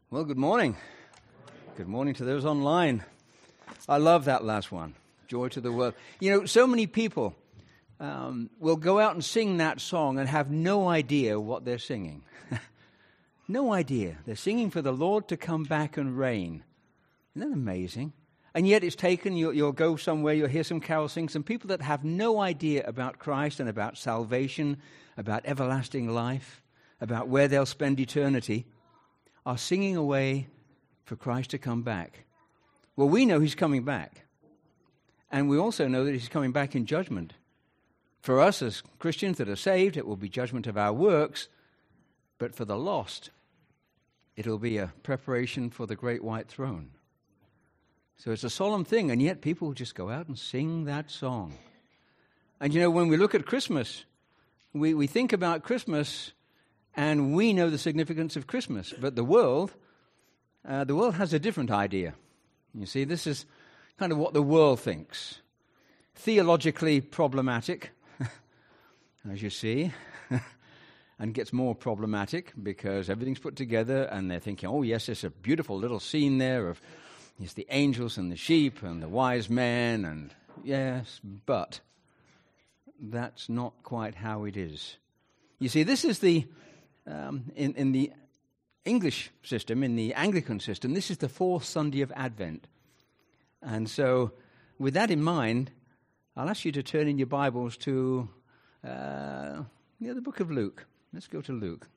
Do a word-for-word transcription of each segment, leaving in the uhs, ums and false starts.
Well, good morning. Good morning to those online. I love that last one, Joy to the World. You know, so many people um, will go out and sing that song and have no idea what they're singing. No idea. They're singing for the Lord to come back and reign. Isn't that amazing? And yet it's taken, you'll, you'll go somewhere, you'll hear some carol sing, some people that have no idea about Christ and about salvation, about everlasting life, about where they'll spend eternity, are singing away for Christ to come back. Well, we know he's coming back. And we also know that he's coming back in judgment. For us as Christians that are saved, it will be judgment of our works. But for the lost, it'll be a preparation for the great white throne. So it's a solemn thing, and yet people just go out and sing that song. And you know, when we look at Christmas, we, we think about Christmas, and we know the significance of Christmas. But the world, uh, the world has a different idea. You see, this is kind of what the world thinks. Theologically problematic, as you see, and gets more problematic because everything's put together, and they're thinking, oh yes, there's a beautiful little scene there of it's the angels and the sheep and the wise men, and yes, but that's not quite how it is. You see, this is the Um, in, in the English system, in the Anglican system, this is the fourth Sunday of Advent. And so, with that in mind, I'll ask you to turn in your Bibles to uh, yeah, the book of Luke. Let's go to Luke.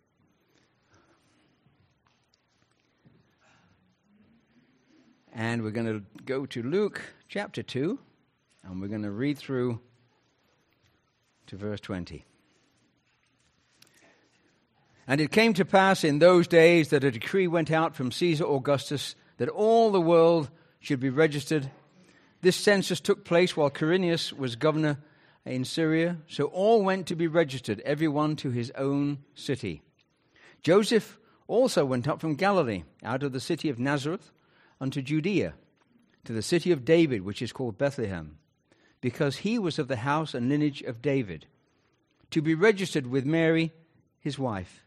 And we're going to go to Luke chapter two, and we're going to read through to verse twenty. And it came to pass in those days that a decree went out from Caesar Augustus that all the world should be registered. This census took place while Quirinius was governor in Syria, so all went to be registered, every one to his own city. Joseph also went up from Galilee, out of the city of Nazareth, unto Judea, to the city of David, which is called Bethlehem, because he was of the house and lineage of David, to be registered with Mary, his wife,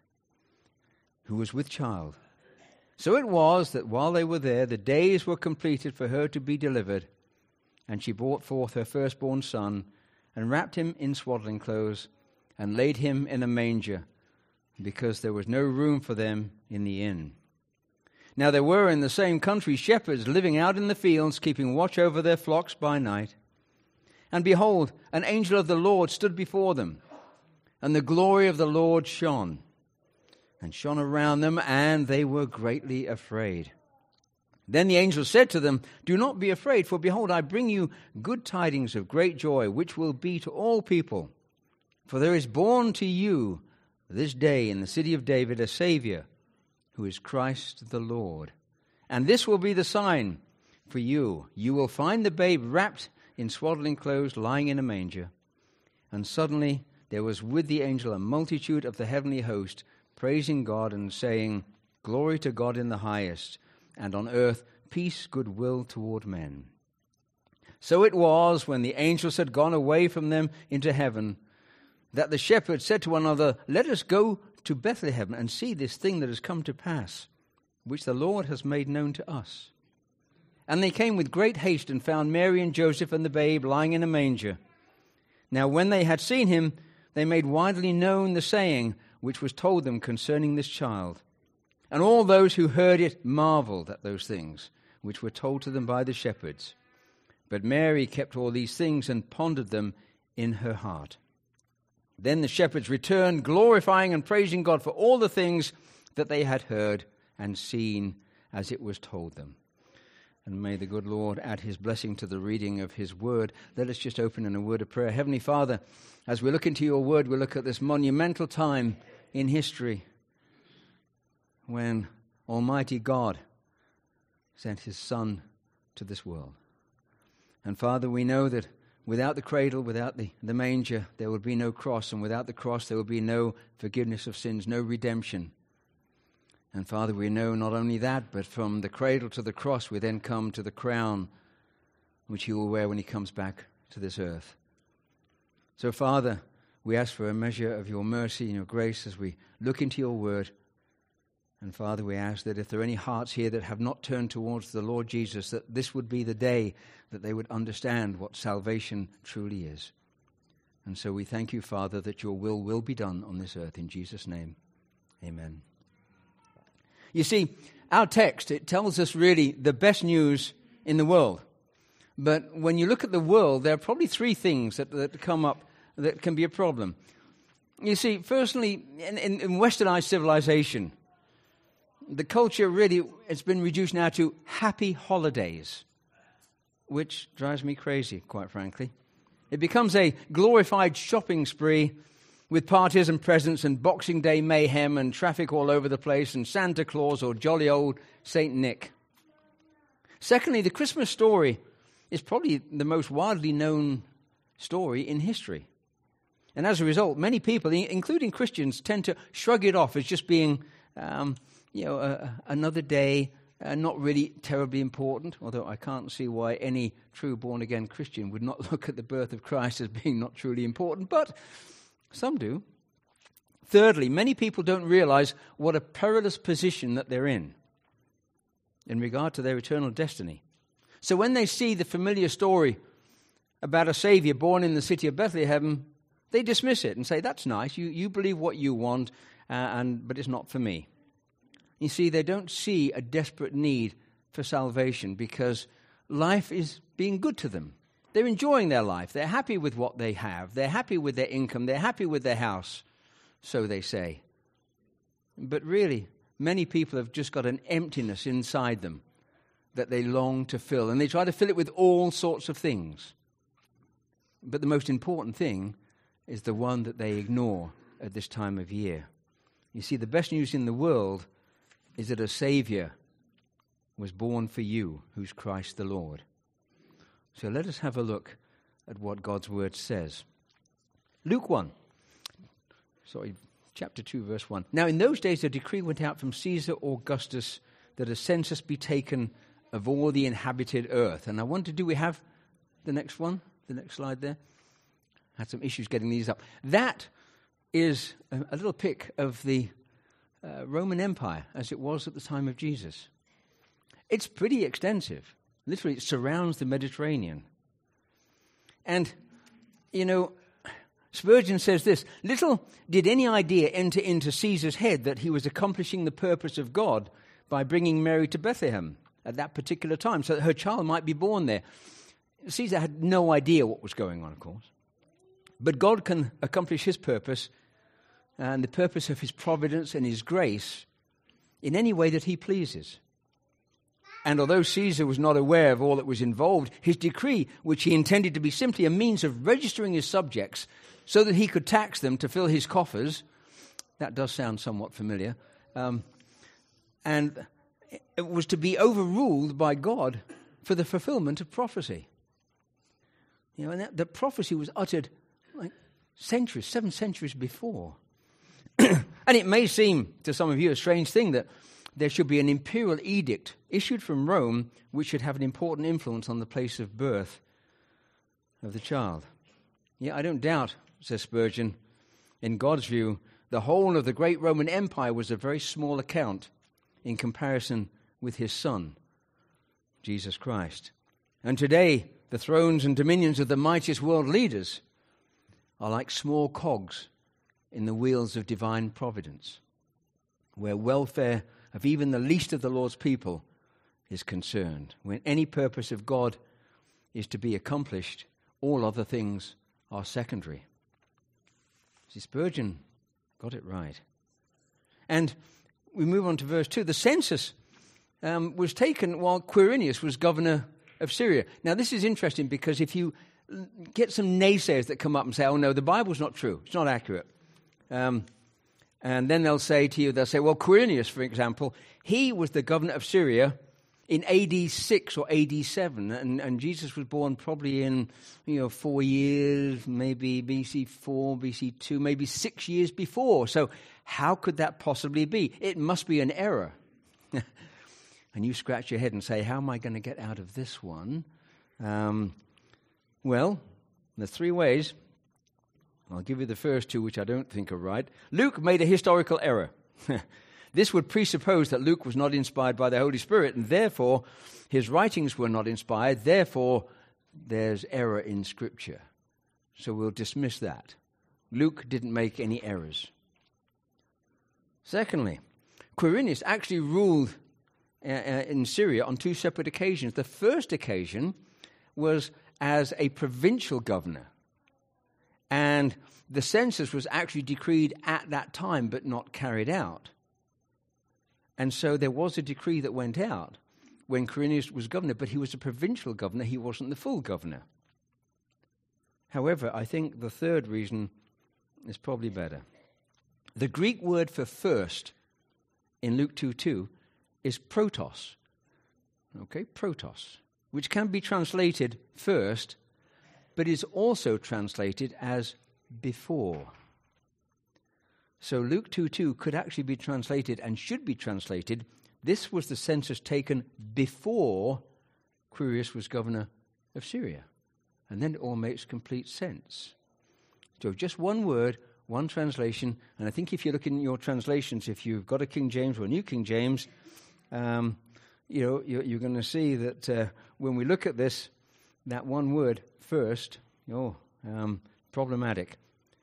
who was with child. So it was that while they were there, the days were completed for her to be delivered, and she brought forth her firstborn son, and wrapped him in swaddling clothes, and laid him in a manger, because there was no room for them in the inn. Now there were in the same country shepherds living out in the fields, keeping watch over their flocks by night. And behold, an angel of the Lord stood before them, and the glory of the Lord shone, and shone around them, and they were greatly afraid. Then the angel said to them, Do not be afraid, for behold, I bring you good tidings of great joy, which will be to all people. For there is born to you this day in the city of David a Savior, who is Christ the Lord. And this will be the sign for you. You will find the babe wrapped in swaddling clothes, lying in a manger. And suddenly there was with the angel a multitude of the heavenly host, praising God and saying, Glory to God in the highest, and on earth peace, goodwill toward men. So it was, when the angels had gone away from them into heaven, that the shepherds said to one another, Let us go to Bethlehem and see this thing that has come to pass, which the Lord has made known to us. And they came with great haste and found Mary and Joseph and the babe lying in a manger. Now when they had seen him, they made widely known the saying which was told them concerning this child. And all those who heard it marveled at those things which were told to them by the shepherds. But Mary kept all these things and pondered them in her heart. Then the shepherds returned, glorifying and praising God for all the things that they had heard and seen as it was told them. And may the good Lord add his blessing to the reading of his word. Let us just open in a word of prayer. Heavenly Father, as we look into your word, we look at this monumental time in history when Almighty God sent his Son to this world. And Father, we know that without the cradle, without the, the manger, there would be no cross. And without the cross, there would be no forgiveness of sins, no redemption. And Father, we know not only that, but from the cradle to the cross, we then come to the crown which he will wear when he comes back to this earth. So Father, we ask for a measure of your mercy and your grace as we look into your word. And Father, we ask that if there are any hearts here that have not turned towards the Lord Jesus, that this would be the day that they would understand what salvation truly is. And so we thank you, Father, that your will will be done on this earth. In Jesus' name, amen. You see, our text, it tells us really the best news in the world. But when you look at the world, there are probably three things that, that come up that can be a problem. You see, firstly, in, in, in westernized civilization, the culture really has been reduced now to happy holidays, which drives me crazy, quite frankly. It becomes a glorified shopping spree with parties and presents and Boxing Day mayhem and traffic all over the place and Santa Claus or jolly old Saint Nick. Secondly, the Christmas story is probably the most widely known story in history. And as a result, many people, including Christians, tend to shrug it off as just being, um, you know, uh, another day, uh, not really terribly important, although I can't see why any true born-again Christian would not look at the birth of Christ as being not truly important, but some do. Thirdly, many people don't realize what a perilous position that they're in in regard to their eternal destiny. So when they see the familiar story about a Savior born in the city of Bethlehem, they dismiss it and say, that's nice, you, you believe what you want, uh, and but it's not for me. You see, they don't see a desperate need for salvation because life is being good to them. They're enjoying their life. They're happy with what they have. They're happy with their income. They're happy with their house, so they say. But really, many people have just got an emptiness inside them that they long to fill, and they try to fill it with all sorts of things. But the most important thing is the one that they ignore at this time of year. You see, the best news in the world is that a Savior was born for you, who's Christ the Lord. So let us have a look at what God's Word says. Luke one, sorry, chapter two, verse one. Now in those days a decree went out from Caesar Augustus that a census be taken of all the inhabited earth. And I wonder, do we have the next one, the next slide there? Had some issues getting these up. That is a, a little pic of the uh, Roman Empire as it was at the time of Jesus. It's pretty extensive. Literally, it surrounds the Mediterranean. And, you know, Spurgeon says this, little did any idea enter into Caesar's head that he was accomplishing the purpose of God by bringing Mary to Bethlehem at that particular time, so that her child might be born there. Caesar had no idea what was going on, of course. But God can accomplish his purpose and the purpose of his providence and his grace in any way that he pleases. And although Caesar was not aware of all that was involved, his decree, which he intended to be simply a means of registering his subjects so that he could tax them to fill his coffers, that does sound somewhat familiar, um, and it was to be overruled by God for the fulfillment of prophecy. You know, and that, the prophecy was uttered like centuries, seven centuries before. And it may seem to some of you a strange thing that there should be an imperial edict issued from Rome which should have an important influence on the place of birth of the child. Yeah, I don't doubt, says Spurgeon, in God's view, the whole of the great Roman Empire was a very small account in comparison with his Son, Jesus Christ. And today, the thrones and dominions of the mightiest world leaders are like small cogs in the wheels of divine providence, where welfare of even the least of the Lord's people is concerned. When any purpose of God is to be accomplished, all other things are secondary. See, Spurgeon got it right. And we move on to verse two. The census um, was taken while Quirinius was governor of Syria. Now, this is interesting because if you get some naysayers that come up and say, oh, no, the Bible's not true, it's not accurate. Um, and then they'll say to you, they'll say, well, Quirinius, for example, he was the governor of Syria in A D six or A D seven, and, and Jesus was born probably in, you know, four years, maybe B C four, B C two, maybe six years before. So how could that possibly be? It must be an error. And you scratch your head and say, how am I going to get out of this one? Um, well, there's three ways. I'll give you the first two, which I don't think are right. Luke made a historical error. This would presuppose that Luke was not inspired by the Holy Spirit, and therefore his writings were not inspired. Therefore, there's error in Scripture. So we'll dismiss that. Luke didn't make any errors. Secondly, Quirinius actually ruled uh, uh, in Syria on two separate occasions. The first occasion was as a provincial governor, and the census was actually decreed at that time but not carried out. And so there was a decree that went out when Quirinius was governor, but he was a provincial governor. He wasn't the full governor. However, I think the third reason is probably better. The Greek word for first in Luke two two is protos. Okay, protos, which can be translated first, but is also translated as before. So Luke two two could actually be translated and should be translated, this was the census taken before Quirinius was governor of Syria. And then it all makes complete sense. So just one word, one translation, and I think if you look in your translations, if you've got a King James or a New King James, um, you know, you're, you're going to see that uh, when we look at this, that one word, first, oh, um, problematic.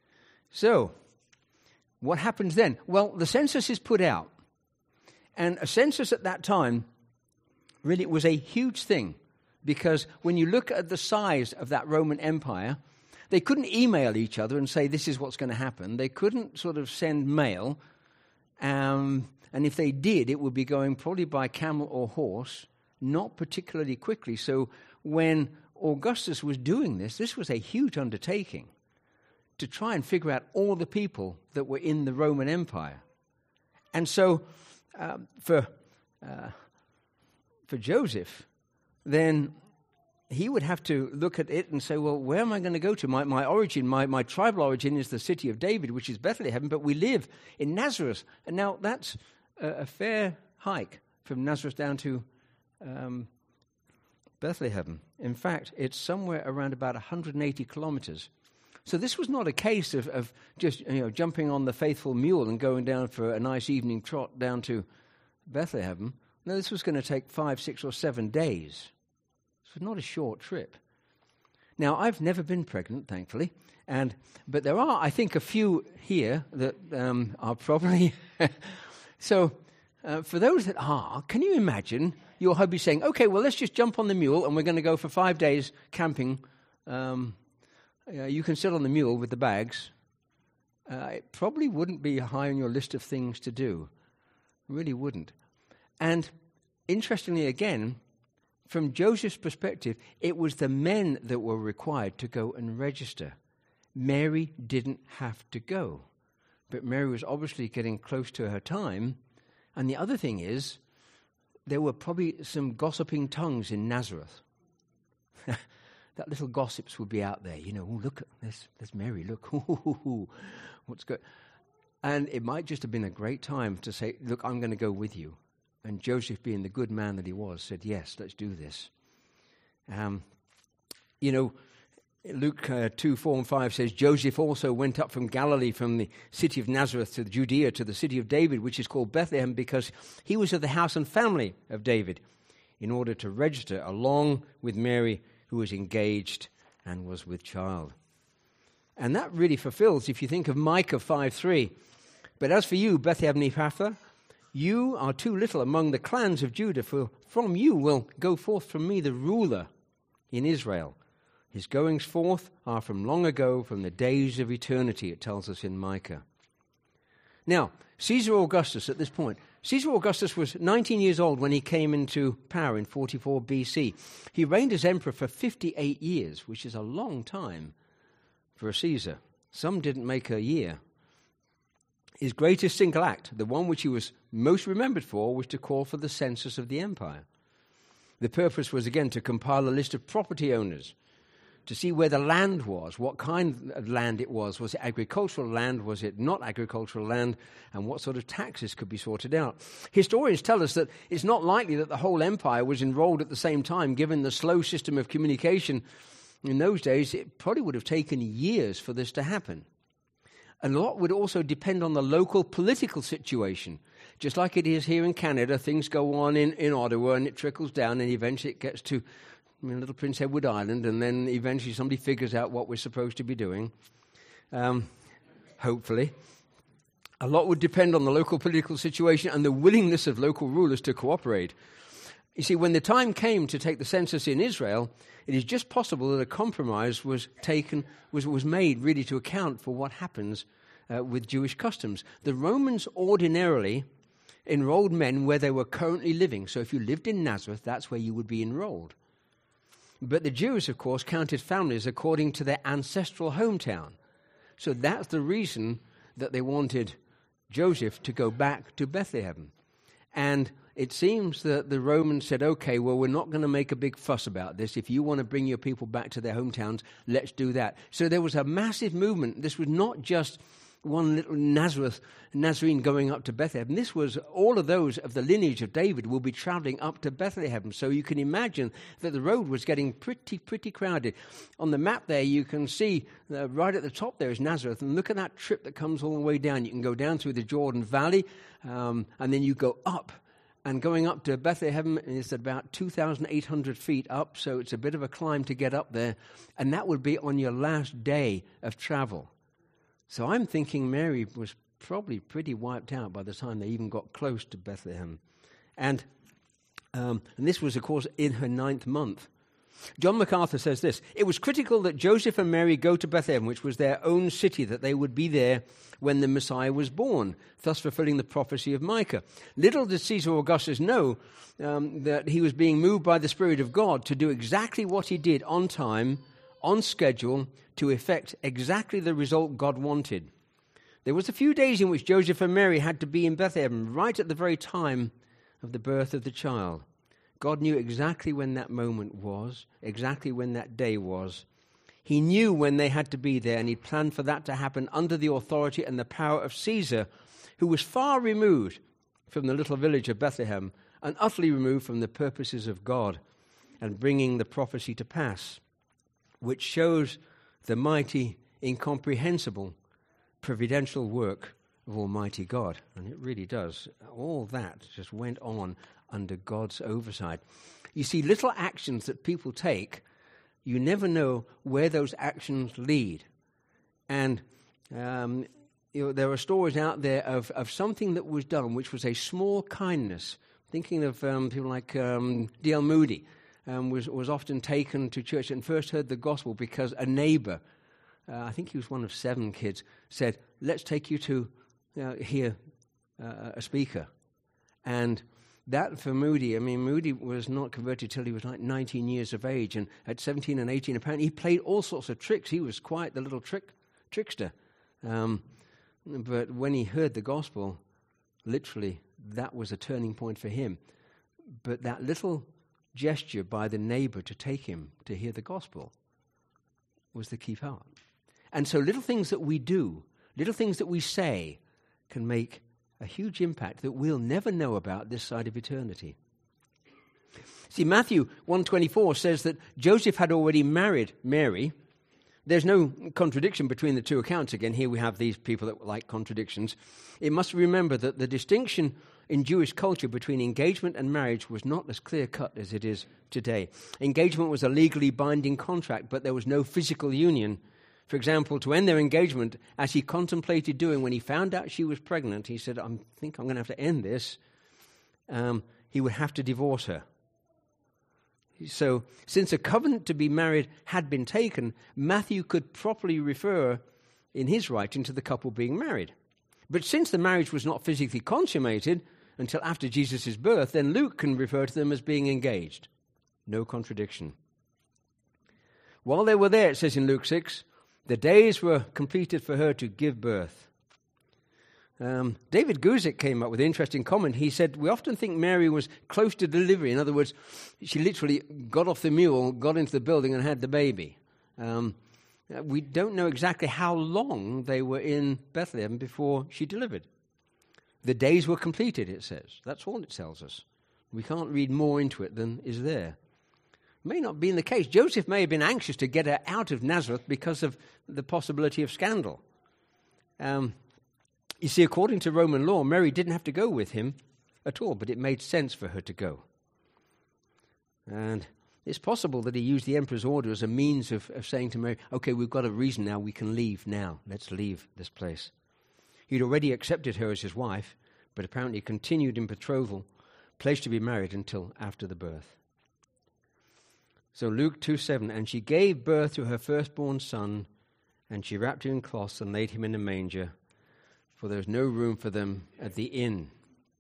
So, what happens then? Well, the census is put out. And a census at that time really was a huge thing, because when you look at the size of that Roman Empire, they couldn't email each other and say, this is what's going to happen. They couldn't sort of send mail. Um, and if they did, it would be going probably by camel or horse, not particularly quickly. So when Augustus was doing this, this was a huge undertaking to try and figure out all the people that were in the Roman Empire. And so um, for uh, for Joseph, then he would have to look at it and say, well, where am I going to go to? My, my origin, my, my tribal origin is the city of David, which is Bethlehem, but we live in Nazareth. And now that's a, a fair hike from Nazareth down to um, Bethlehem. In fact, it's somewhere around about one hundred eighty kilometers. So this was not a case of, of just you know jumping on the faithful mule and going down for a nice evening trot down to Bethlehem. No, this was going to take five, six, or seven days. So it's not a short trip. Now, I've never been pregnant, thankfully, and but there are, I think, a few here that um, are probably... so uh, for those that are, can you imagine your hubby saying, okay, well, let's just jump on the mule and we're going to go for five days camping. Um, uh, you can sit on the mule with the bags. Uh, it probably wouldn't be high on your list of things to do. It really wouldn't. And interestingly, again, from Joseph's perspective, it was the men that were required to go and register. Mary didn't have to go. But Mary was obviously getting close to her time. And the other thing is, there were probably some gossiping tongues in Nazareth. That little gossips would be out there. You know, oh, look, there's, there's Mary, look. Ooh, what's good? And it might just have been a great time to say, look, I'm going to go with you. And Joseph, being the good man that he was, said, yes, let's do this. Um, you know, Luke uh, two, four, and five says, Joseph also went up from Galilee, from the city of Nazareth to Judea, to the city of David, which is called Bethlehem, because he was of the house and family of David, in order to register along with Mary, who was engaged and was with child. And that really fulfills, if you think of Micah five three, but as for you, Bethlehem Ephrathah, you are too little among the clans of Judah, for from you will go forth from me the ruler in Israel. His goings forth are from long ago, from the days of eternity, it tells us in Micah. Now, Caesar Augustus at this point, Caesar Augustus was nineteen years old when he came into power in forty-four B C. He reigned as emperor for fifty-eight years, which is a long time for a Caesar. Some didn't make a year. His greatest single act, the one which he was most remembered for, was to call for the census of the empire. The purpose was, again, to compile a list of property owners, to see where the land was, what kind of land it was. Was it agricultural land? Was it not agricultural land? And what sort of taxes could be sorted out? Historians tell us that it's not likely that the whole empire was enrolled at the same time, given the slow system of communication in those days. It probably would have taken years for this to happen. And a lot would also depend on the local political situation. Just like it is here in Canada, things go on in, in Ottawa and it trickles down and eventually it gets to I mean, little Prince Edward Island, and then eventually somebody figures out what we're supposed to be doing, um, hopefully. A lot would depend on the local political situation and the willingness of local rulers to cooperate. You see, when the time came to take the census in Israel, it is just possible that a compromise was taken, was, was made really to account for what happens uh, with Jewish customs. The Romans ordinarily enrolled men where they were currently living. So if you lived in Nazareth, that's where you would be enrolled. But the Jews, of course, counted families according to their ancestral hometown. So that's the reason that they wanted Joseph to go back to Bethlehem. And it seems that the Romans said, okay, well, we're not going to make a big fuss about this. If you want to bring your people back to their hometowns, let's do that. So there was a massive movement. This was not just one little Nazareth, Nazarene going up to Bethlehem. This was all of those of the lineage of David will be traveling up to Bethlehem. So you can imagine that the road was getting pretty, pretty crowded. On the map there, you can see uh, right at the top there is Nazareth. And look at that trip that comes all the way down. You can go down through the Jordan Valley, um, and then you go up. And going up to Bethlehem is about two thousand eight hundred feet up, so it's a bit of a climb to get up there. And that would be on your last day of travel. So I'm thinking Mary was probably pretty wiped out by the time they even got close to Bethlehem. And, um, and this was, of course, in her ninth month. John MacArthur says this: it was critical that Joseph and Mary go to Bethlehem, which was their own city, that they would be there when the Messiah was born, thus fulfilling the prophecy of Micah. Little did Caesar Augustus know um, that he was being moved by the Spirit of God to do exactly what he did on time, on schedule, to effect exactly the result God wanted. There was a few days in which Joseph and Mary had to be in Bethlehem right at the very time of the birth of the child. God knew exactly when that moment was, exactly when that day was. He knew when they had to be there, and he planned for that to happen under the authority and the power of Caesar, who was far removed from the little village of Bethlehem and utterly removed from the purposes of God and bringing the prophecy to pass, which shows the mighty, incomprehensible, providential work of Almighty God. And it really does. All that just went on under God's oversight. You see, little actions that people take, you never know where those actions lead. And um, you know, there are stories out there of, of something that was done, which was a small kindness. Thinking of um, people like um, D L Moody, um, was, was often taken to church and first heard the gospel because a neighbor, uh, I think he was one of seven kids, said, let's take you to uh, hear uh, a speaker. And that for Moody, I mean, Moody was not converted till he was like nineteen years of age, and at seventeen and eighteen, apparently he played all sorts of tricks. He was quite the little trick trickster. Um, but when he heard the gospel, literally, that was a turning point for him. But that little gesture by the neighbor to take him to hear the gospel was the key part. And so little things that we do, little things that we say, can make a huge impact that we'll never know about this side of eternity. See, Matthew one twenty-four says that Joseph had already married Mary. There's no contradiction between the two accounts. Again, here we have these people that like contradictions. It must remember that the distinction in Jewish culture between engagement and marriage was not as clear-cut as it is today. Engagement was a legally binding contract, but there was no physical union. For example, to end their engagement, as he contemplated doing when he found out she was pregnant, he said, I think I'm going to have to end this. Um, he would have to divorce her. So, since a covenant to be married had been taken, Matthew could properly refer in his writing to the couple being married. But since the marriage was not physically consummated until after Jesus' birth, then Luke can refer to them as being engaged. No contradiction. While they were there, it says in Luke six, the days were completed for her to give birth. Um, David Guzik came up with an interesting comment. He said, we often think Mary was close to delivery. In other words, she literally got off the mule, got into the building and had the baby. Um, we don't know exactly how long they were in Bethlehem before she delivered. The days were completed, it says. That's all it tells us. We can't read more into it than is there. May not be in the case. Joseph may have been anxious to get her out of Nazareth because of the possibility of scandal. Um, you see, according to Roman law, Mary didn't have to go with him at all, but it made sense for her to go. And it's possible that he used the emperor's order as a means of, of saying to Mary, okay, we've got a reason now, we can leave now. Let's leave this place. He'd already accepted her as his wife, but apparently continued in betrothal, pledged to be married until after the birth. So Luke two seven, and she gave birth to her firstborn son, and she wrapped him in cloths and laid him in a manger, for there was no room for them at the inn.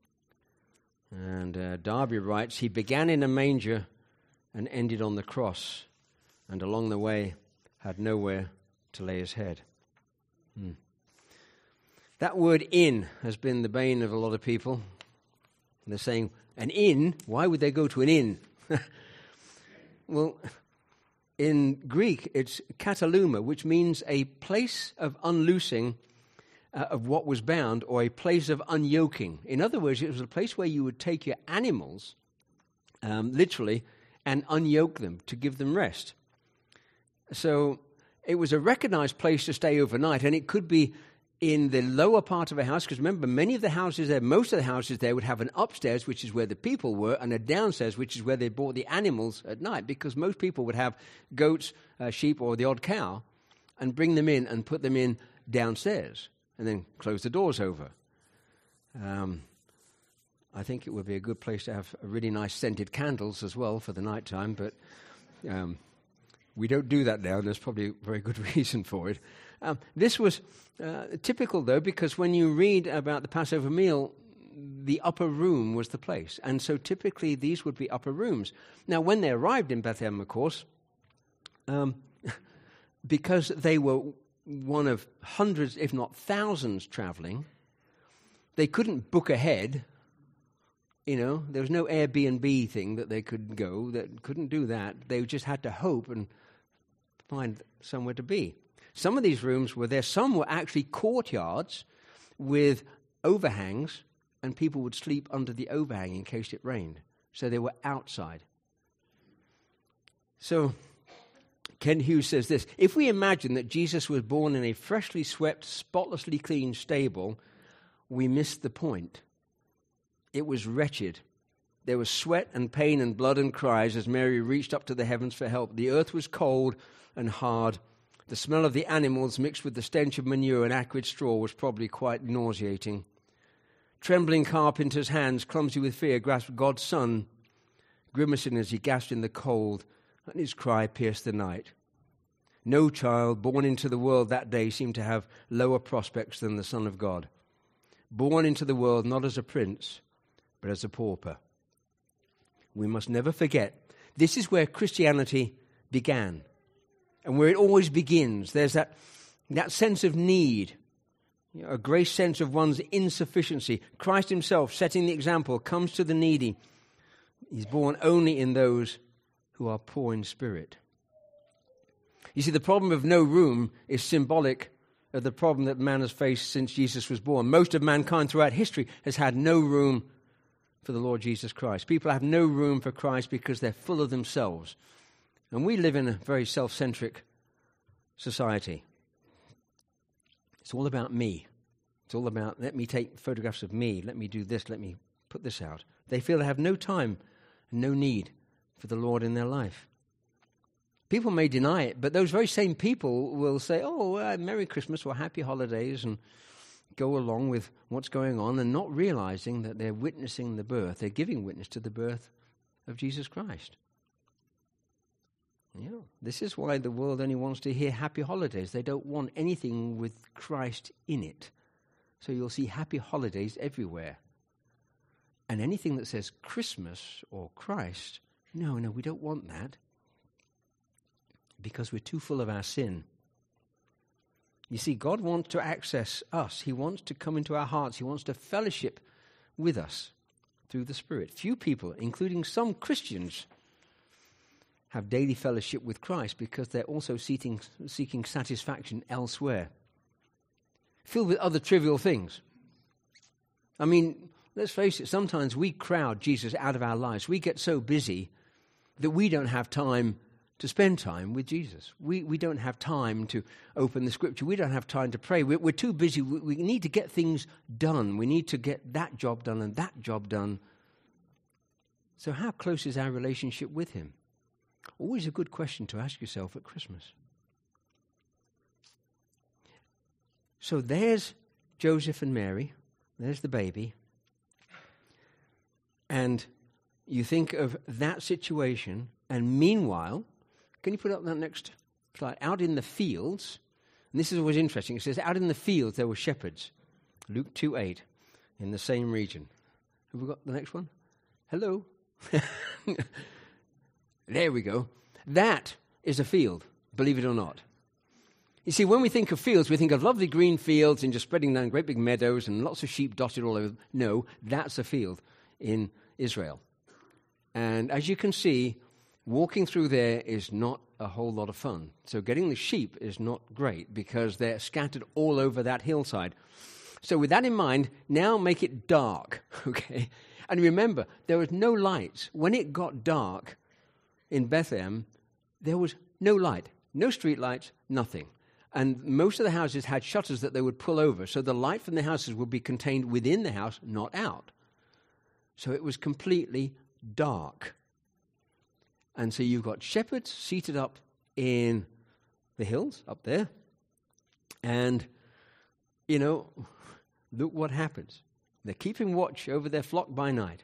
And uh, Darby writes, he began in a manger and ended on the cross, and along the way had nowhere to lay his head. Hmm. That word inn has been the bane of a lot of people. They're saying, an inn? Why would they go to an inn? Well, in Greek, it's kataluma, which means a place of unloosing uh, of what was bound, or a place of unyoking. In other words, it was a place where you would take your animals, um, literally, and unyoke them to give them rest. So it was a recognized place to stay overnight, and it could be in the lower part of a house, because remember, many of the houses there, most of the houses there would have an upstairs, which is where the people were, and a downstairs, which is where they brought the animals at night, because most people would have goats, uh, sheep, or the odd cow, and bring them in and put them in downstairs, and then close the doors over. Um, I think it would be a good place to have a really nice scented candles as well for the nighttime, but um, we don't do that now, and there's probably a very good reason for it. Um, this was uh, typical, though, because when you read about the Passover meal, the upper room was the place. And so typically these would be upper rooms. Now, when they arrived in Bethlehem, of course, um, because they were one of hundreds, if not thousands, traveling, they couldn't book ahead. You know, there was no Airbnb thing that they could go, that couldn't do that. They just had to hope and find somewhere to be. Some of these rooms were there. Some were actually courtyards with overhangs, and people would sleep under the overhang in case it rained. So they were outside. So Ken Hughes says this, if we imagine that Jesus was born in a freshly swept, spotlessly clean stable, we miss the point. It was wretched. There was sweat and pain and blood and cries as Mary reached up to the heavens for help. The earth was cold and hard. The smell of the animals mixed with the stench of manure and acrid straw was probably quite nauseating. Trembling carpenter's hands, clumsy with fear, grasped God's son, grimacing as he gasped in the cold, and his cry pierced the night. No child born into the world that day seemed to have lower prospects than the Son of God. Born into the world not as a prince, but as a pauper. We must never forget, this is where Christianity began. And where it always begins, there's that, that sense of need, you know, a great sense of one's insufficiency. Christ himself, setting the example, comes to the needy. He's born only in those who are poor in spirit. You see, the problem of no room is symbolic of the problem that man has faced since Jesus was born. Most of mankind throughout history has had no room for the Lord Jesus Christ. People have no room for Christ because they're full of themselves. And we live in a very self-centric society. It's all about me. It's all about, let me take photographs of me, let me do this, let me put this out. They feel they have no time and no need for the Lord in their life. People may deny it, but those very same people will say, oh, uh, Merry Christmas or Happy Holidays, and go along with what's going on and not realizing that they're witnessing the birth. They're giving witness to the birth of Jesus Christ. Yeah, this is why the world only wants to hear happy holidays. They don't want anything with Christ in it. So you'll see happy holidays everywhere. And anything that says Christmas or Christ, no, no, we don't want that. Because we're too full of our sin. You see, God wants to access us. He wants to come into our hearts. He wants to fellowship with us through the Spirit. Few people, including some Christians, have daily fellowship with Christ because they're also seeking, seeking satisfaction elsewhere, filled with other trivial things. I mean, let's face it, sometimes we crowd Jesus out of our lives. We get so busy that we don't have time to spend time with Jesus. We we don't have time to open the Scripture. We don't have time to pray. We're, we're too busy. We, we need to get things done. We need to get that job done and that job done. So how close is our relationship with him? Always a good question to ask yourself at Christmas. So there's Joseph and Mary. There's the baby. And you think of that situation, and meanwhile, can you put up that next slide? Out in the fields, and this is always interesting, it says, out in the fields there were shepherds. Luke two eight, in the same region. Have we got the next one? Hello? There we go. That is a field, believe it or not. You see, when we think of fields, we think of lovely green fields and just spreading down great big meadows and lots of sheep dotted all over. No, that's a field in Israel. And as you can see, walking through there is not a whole lot of fun. So getting the sheep is not great because they're scattered all over that hillside. So with that in mind, now make it dark, okay? And remember, there was no lights. When it got dark in Bethlehem, there was no light, no street lights, nothing. And most of the houses had shutters that they would pull over, so the light from the houses would be contained within the house, not out. So it was completely dark. And so you've got shepherds seated up in the hills, up there. And, you know, look what happens. They're keeping watch over their flock by night.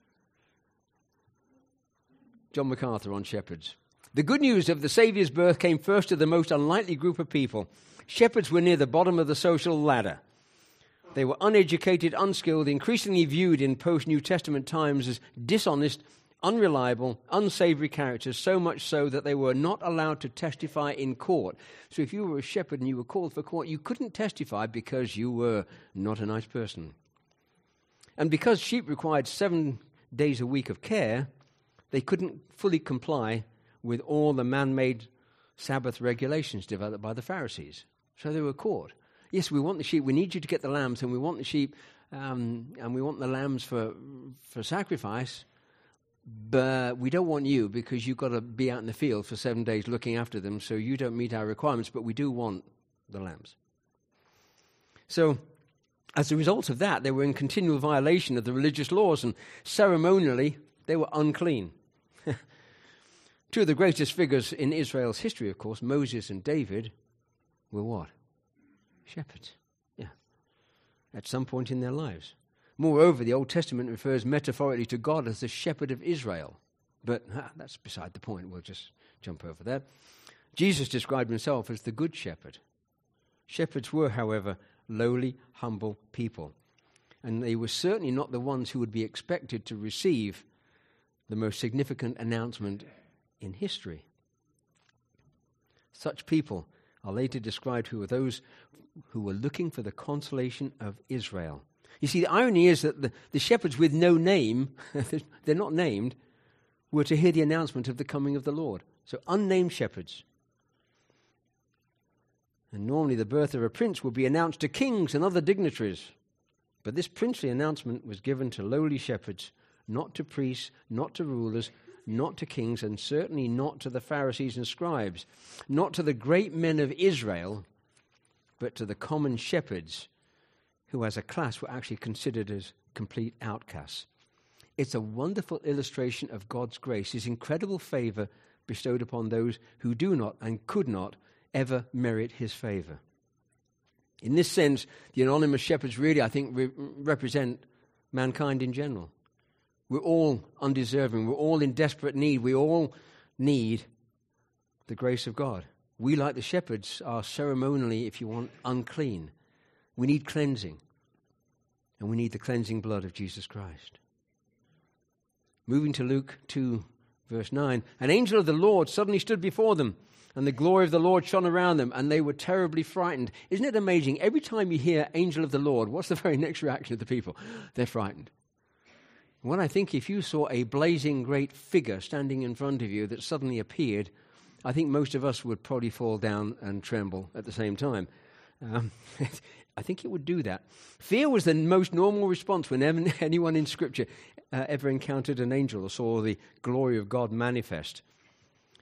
John MacArthur on shepherds. The good news of the Saviour's birth came first to the most unlikely group of people. Shepherds were near the bottom of the social ladder. They were uneducated, unskilled, increasingly viewed in post-New Testament times as dishonest, unreliable, unsavory characters, so much so that they were not allowed to testify in court. So if you were a shepherd and you were called for court, you couldn't testify because you were not a nice person. And because sheep required seven days a week of care, they couldn't fully comply with all the man-made Sabbath regulations developed by the Pharisees. So they were caught. Yes, we want the sheep. We need you to get the lambs, and we want the sheep, um, and we want the lambs for for sacrifice. But we don't want you because you've got to be out in the field for seven days looking after them, so you don't meet our requirements. But we do want the lambs. So, as a result of that, they were in continual violation of the religious laws, and ceremonially they were unclean. Two of the greatest figures in Israel's history, of course, Moses and David, were what? Shepherds. Yeah. At some point in their lives. Moreover, the Old Testament refers metaphorically to God as the shepherd of Israel. But ah, that's beside the point. We'll just jump over that. Jesus described himself as the good shepherd. Shepherds were, however, lowly, humble people. And they were certainly not the ones who would be expected to receive the most significant announcement in history. Such people are later described who are those who were looking for the consolation of Israel. You see, the irony is that the, the shepherds with no name, they're not named, were to hear the announcement of the coming of the Lord. So unnamed shepherds. And normally the birth of a prince would be announced to kings and other dignitaries. But this princely announcement was given to lowly shepherds, not to priests, not to rulers, not to kings, and certainly not to the Pharisees and scribes, not to the great men of Israel, but to the common shepherds, who as a class were actually considered as complete outcasts. It's a wonderful illustration of God's grace, his incredible favor bestowed upon those who do not and could not ever merit his favor. In this sense, the anonymous shepherds really, I think, re- represent mankind in general. We're all undeserving. We're all in desperate need. We all need the grace of God. We, like the shepherds, are ceremonially, if you want, unclean. We need cleansing. And we need the cleansing blood of Jesus Christ. Moving to Luke two, verse nine. An angel of the Lord suddenly stood before them, and the glory of the Lord shone around them, and they were terribly frightened. Isn't it amazing? Every time you hear angel of the Lord, what's the very next reaction of the people? They're frightened. When I think if you saw a blazing great figure standing in front of you that suddenly appeared, I think most of us would probably fall down and tremble at the same time. Um, I think it would do that. Fear was the most normal response whenever anyone in Scripture uh, ever encountered an angel or saw the glory of God manifest.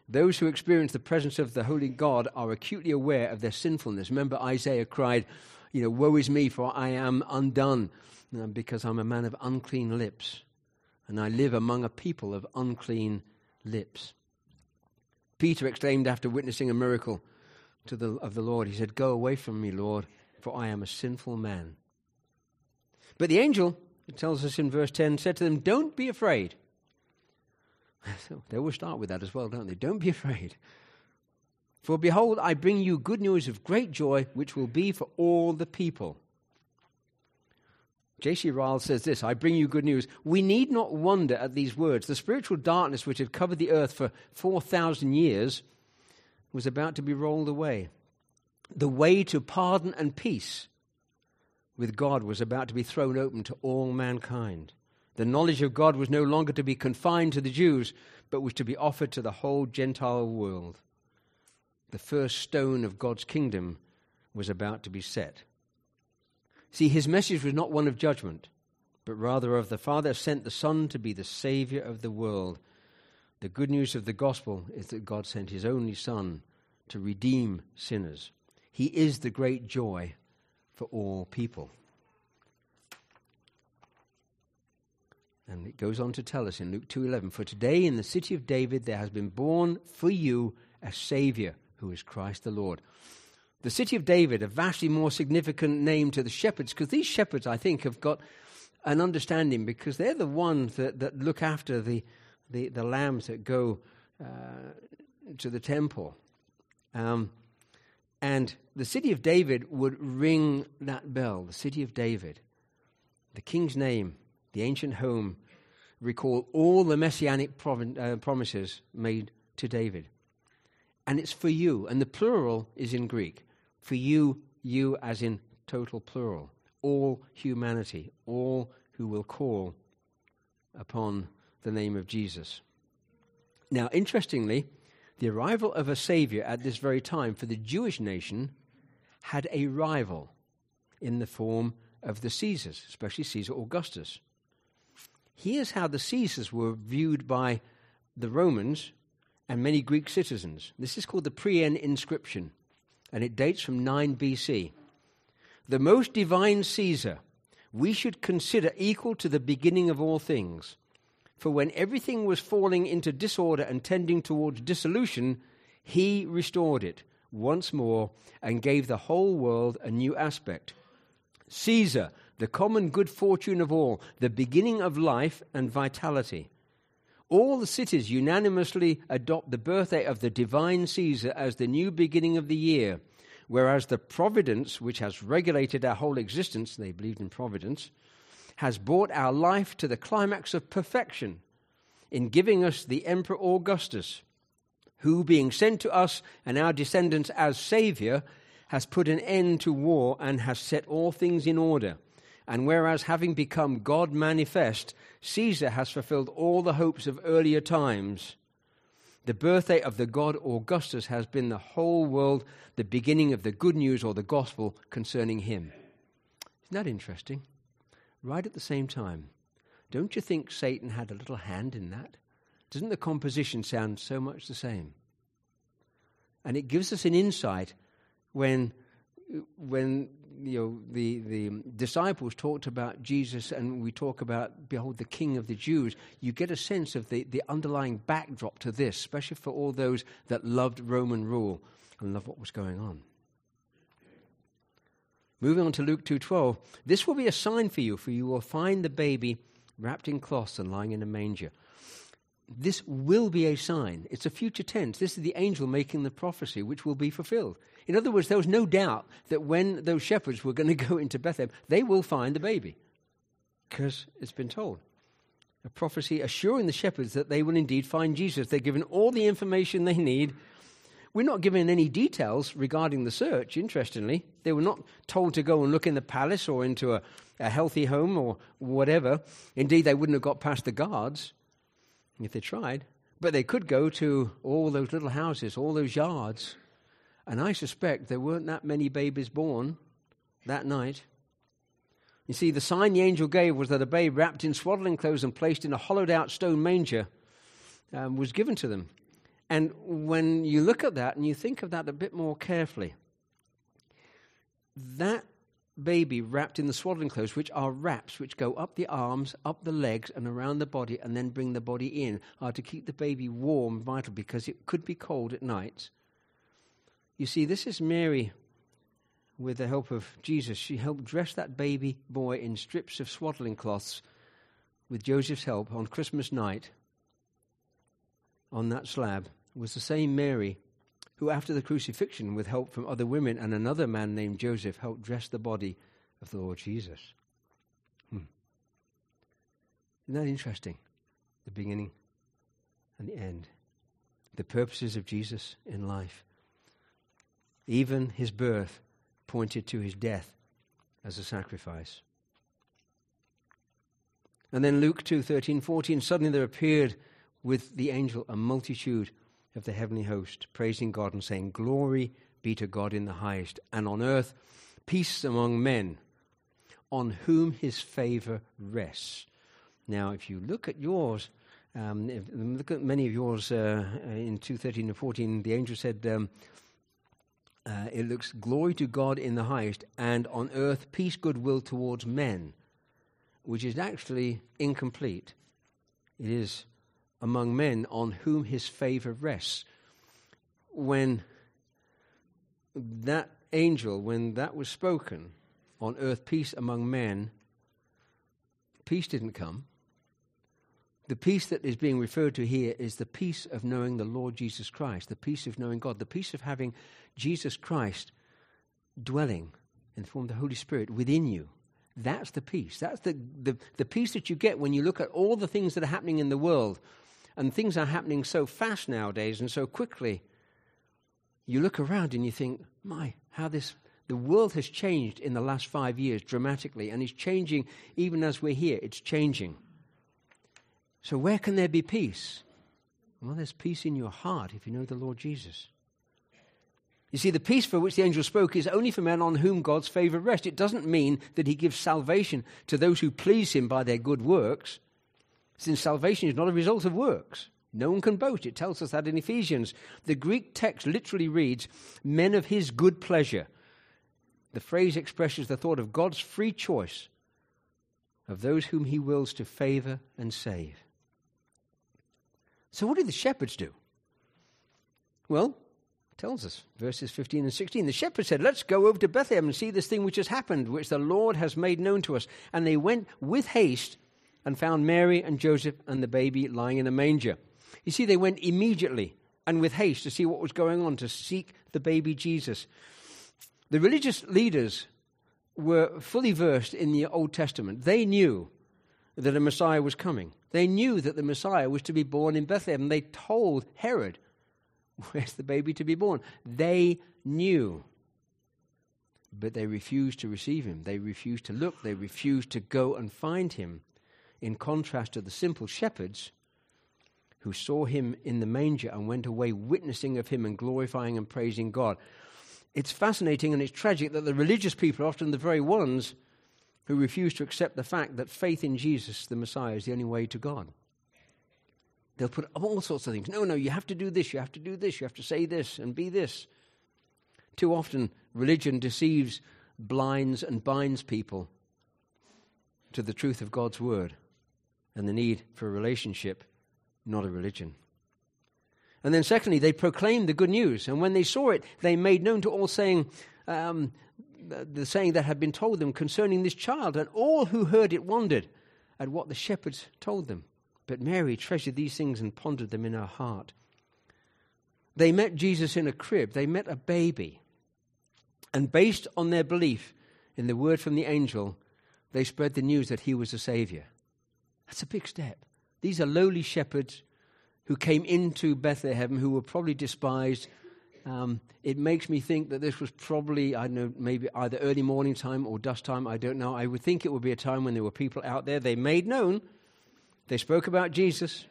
Those who experience the presence of the Holy God are acutely aware of their sinfulness. Remember, Isaiah cried, you know, woe is me, for I am undone, you know, because I'm a man of unclean lips, and I live among a people of unclean lips. Peter exclaimed after witnessing a miracle to the, of the Lord, he said, go away from me, Lord, for I am a sinful man. But the angel, it tells us in verse ten, said to them, don't be afraid. So they always start with that as well, don't they? Don't be afraid. For behold, I bring you good news of great joy, which will be for all the people. J C Ryle says this, I bring you good news. We need not wonder at these words. The spiritual darkness which had covered the earth for four thousand years was about to be rolled away. The way to pardon and peace with God was about to be thrown open to all mankind. The knowledge of God was no longer to be confined to the Jews, but was to be offered to the whole Gentile world. The first stone of God's kingdom was about to be set. See, his message was not one of judgment, but rather of the Father sent the Son to be the Savior of the world. The good news of the gospel is that God sent his only Son to redeem sinners. He is the great joy for all people. And it goes on to tell us in Luke two eleven, for today in the city of David there has been born for you a Savior, who is Christ the Lord. The city of David, a vastly more significant name to the shepherds, because these shepherds, I think, have got an understanding, because they're the ones that, that look after the, the, the lambs that go uh, to the temple. Um, and the city of David would ring that bell, the city of David. The king's name, the ancient home, recall all the messianic provin- uh, promises made to David. And it's for you, and the plural is in Greek. For you, you as in total plural. All humanity, all who will call upon the name of Jesus. Now, interestingly, the arrival of a Savior at this very time for the Jewish nation had a rival in the form of the Caesars, especially Caesar Augustus. Here's how the Caesars were viewed by the Romans and many Greek citizens. This is called the Priene inscription, and it dates from nine B C. The most divine Caesar we should consider equal to the beginning of all things. For when everything was falling into disorder and tending towards dissolution, he restored it once more and gave the whole world a new aspect. Caesar, the common good fortune of all, the beginning of life and vitality. All the cities unanimously adopt the birthday of the divine Caesar as the new beginning of the year, whereas the providence which has regulated our whole existence, they believed in providence, has brought our life to the climax of perfection in giving us the Emperor Augustus, who, being sent to us and our descendants as Savior, has put an end to war and has set all things in order. And whereas, having become God manifest, Caesar has fulfilled all the hopes of earlier times, the birthday of the god Augustus has been the whole world, the beginning of the good news or the gospel concerning him. Isn't that interesting? Right at the same time. Don't you think Satan had a little hand in that? Doesn't the composition sound so much the same? And it gives us an insight when when you know the, the disciples talked about Jesus and we talk about, behold, the King of the Jews, you get a sense of the, the underlying backdrop to this, especially for all those that loved Roman rule and loved what was going on. Moving on to Luke two twelve, this will be a sign for you, for you will find the baby wrapped in cloths and lying in a manger. This will be a sign. It's a future tense. This is the angel making the prophecy, which will be fulfilled. In other words, there was no doubt that when those shepherds were going to go into Bethlehem, they will find the baby, because it's been told. A prophecy assuring the shepherds that they will indeed find Jesus. They're given all the information they need. We're not given any details regarding the search, interestingly. They were not told to go and look in the palace or into a, a healthy home or whatever. Indeed, they wouldn't have got past the guards if they tried. But they could go to all those little houses, all those yards. And I suspect there weren't that many babies born that night. You see, the sign the angel gave was that a babe wrapped in swaddling clothes and placed in a hollowed-out stone manger um, was given to them. And when you look at that and you think of that a bit more carefully, that baby wrapped in the swaddling clothes, which are wraps which go up the arms, up the legs, and around the body, and then bring the body in, are to keep the baby warm, vital, because it could be cold at night. You see, this is Mary, with the help of Jesus. She helped dress that baby boy in strips of swaddling cloths with Joseph's help on Christmas night. On that slab was the same Mary who, after the crucifixion, with help from other women and another man named Joseph, helped dress the body of the Lord Jesus. Hmm. Isn't that interesting? The beginning and the end. The purposes of Jesus in life. Even his birth pointed to his death as a sacrifice. And then Luke two, thirteen, fourteen, suddenly there appeared with the angel a multitude of the heavenly host, praising God and saying, "Glory be to God in the highest, and on earth peace among men, on whom his favor rests." Now, if you look at yours, um, if, look at many of yours uh, in two, thirteen and fourteen, the angel said, um, uh, it looks glory to God in the highest, and on earth peace, goodwill towards men, which is actually incomplete. It is among men on whom his favor rests. When that angel, when that was spoken, on earth peace among men, peace didn't come. The peace that is being referred to here is the peace of knowing the Lord Jesus Christ, the peace of knowing God, the peace of having Jesus Christ dwelling in the form of the Holy Spirit within you. That's the peace. That's the, the, the peace that you get when you look at all the things that are happening in the world. And things are happening so fast nowadays and so quickly. You look around and you think, my, how this, the world has changed in the last five years dramatically. And it's changing even as we're here. It's changing. So where can there be peace? Well, there's peace in your heart if you know the Lord Jesus. You see, the peace for which the angel spoke is only for men on whom God's favor rests. It doesn't mean that he gives salvation to those who please him by their good works, since salvation is not a result of works. No one can boast. It tells us that in Ephesians. The Greek text literally reads, men of his good pleasure. The phrase expresses the thought of God's free choice of those whom he wills to favor and save. So what did the shepherds do? Well, tells us, verses fifteen and sixteen. The shepherds said, "Let's go over to Bethlehem and see this thing which has happened, which the Lord has made known to us." And they went with haste and found Mary and Joseph and the baby lying in a manger. You see, they went immediately and with haste to see what was going on, to seek the baby Jesus. The religious leaders were fully versed in the Old Testament. They knew that a Messiah was coming. They knew that the Messiah was to be born in Bethlehem. They told Herod, "Where's the baby to be born?" They knew. But they refused to receive him. They refused to look. They refused to go and find him. In contrast to the simple shepherds who saw him in the manger and went away witnessing of him and glorifying and praising God. It's fascinating and it's tragic that the religious people are often the very ones who refuse to accept the fact that faith in Jesus, the Messiah, is the only way to God. They'll put up all sorts of things. No, no, you have to do this, you have to do this, you have to say this and be this. Too often, religion deceives, blinds and binds people to the truth of God's word and the need for a relationship, not a religion. And then secondly, they proclaimed the good news. And when they saw it, they made known to all saying, um, the saying that had been told them concerning this child. And all who heard it wondered at what the shepherds told them. But Mary treasured these things and pondered them in her heart. They met Jesus in a crib. They met a baby. And based on their belief in the word from the angel, they spread the news that he was a Savior. That's a big step. These are lowly shepherds who came into Bethlehem, who were probably despised. Um, it makes me think that this was probably, I don't know, maybe either early morning time or dusk time, I don't know. I would think it would be a time when there were people out there. They made known. They spoke about Jesus.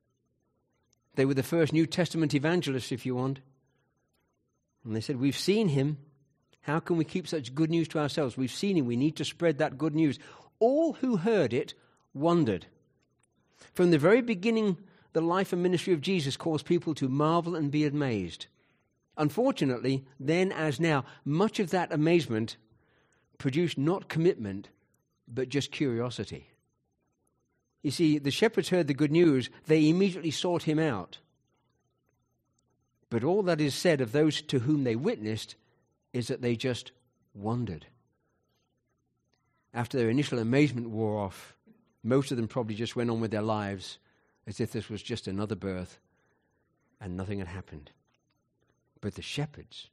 They were the first New Testament evangelists, if you want. And they said, "We've seen him. How can we keep such good news to ourselves? We've seen him. We need to spread that good news." All who heard it wondered. From the very beginning the life and ministry of Jesus caused people to marvel and be amazed. Unfortunately, then as now, much of that amazement produced not commitment, but just curiosity. You see, the shepherds heard the good news. They immediately sought him out. But all that is said of those to whom they witnessed is that they just wondered. After their initial amazement wore off, most of them probably just went on with their lives as if this was just another birth and nothing had happened. But the shepherds,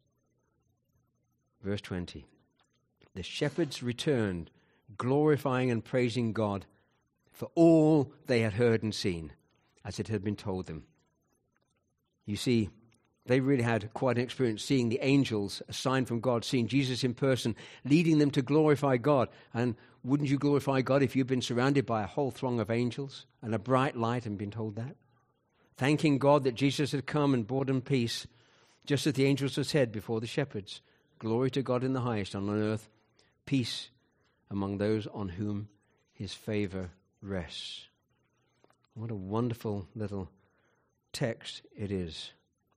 verse twenty, the shepherds returned, glorifying and praising God for all they had heard and seen, as it had been told them. You see, they really had quite an experience seeing the angels, a sign from God, seeing Jesus in person, leading them to glorify God. And wouldn't you glorify God if you'd been surrounded by a whole throng of angels and a bright light and been told that? Thanking God that Jesus had come and brought them peace, just as the angels had said before the shepherds. Glory to God in the highest, and on earth peace among those on whom his favor rests. What a wonderful little text it is.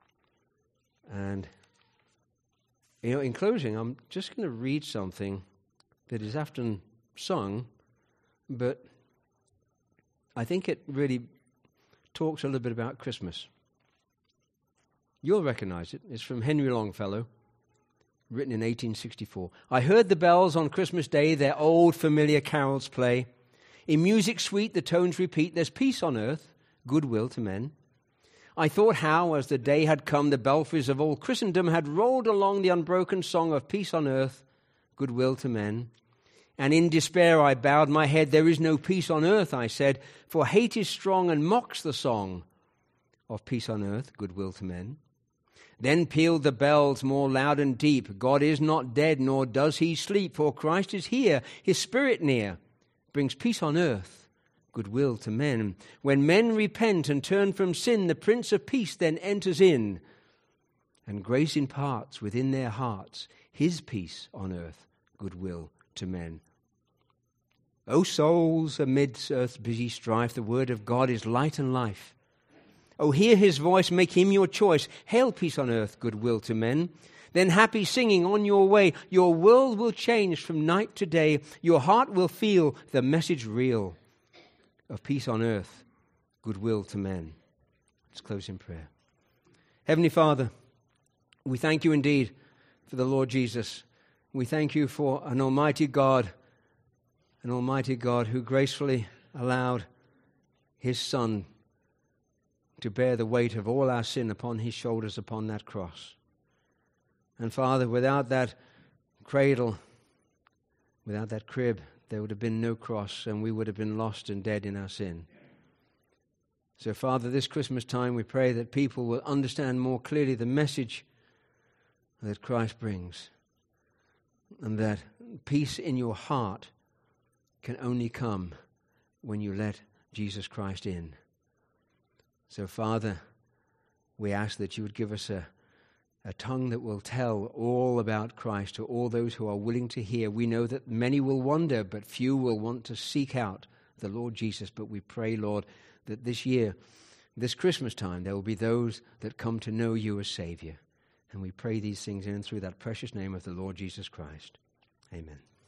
And, you know, in closing, I'm just going to read something that is often sung, but I think it really talks a little bit about Christmas. You'll recognize it. It's from Henry Longfellow, written in eighteen sixty-four. I heard the bells on Christmas Day their old familiar carols play. In music sweet the tones repeat, there's peace on earth, goodwill to men. I thought how, as the day had come, the belfries of all Christendom had rolled along the unbroken song of peace on earth, goodwill to men. And in despair I bowed my head. There is no peace on earth, I said, for hate is strong and mocks the song of peace on earth, goodwill to men. Then pealed the bells more loud and deep. God is not dead, nor does he sleep, for Christ is here, his spirit near, brings peace on earth, goodwill to men. When men repent and turn from sin, the Prince of Peace then enters in, and grace imparts within their hearts his peace on earth, goodwill to men. O souls, amidst earth's busy strife, the word of God is light and life. O hear his voice, make him your choice. Hail peace on earth, goodwill to men. Then happy singing on your way, your world will change from night to day. Your heart will feel the message real of peace on earth, goodwill to men. Let's close in prayer. Heavenly Father, we thank you indeed for the Lord Jesus. We thank you for an almighty God, an almighty God who gracefully allowed his Son to bear the weight of all our sin upon his shoulders upon that cross. And Father, without that cradle, without that crib, there would have been no cross, and we would have been lost and dead in our sin. So, Father, this Christmas time we pray that people will understand more clearly the message that Christ brings, and that peace in your heart can only come when you let Jesus Christ in. So, Father, we ask that you would give us a, a tongue that will tell all about Christ to all those who are willing to hear. We know that many will wonder, but few will want to seek out the Lord Jesus. But we pray, Lord, that this year, this Christmas time, there will be those that come to know you as Savior. And we pray these things in and through that precious name of the Lord Jesus Christ. Amen.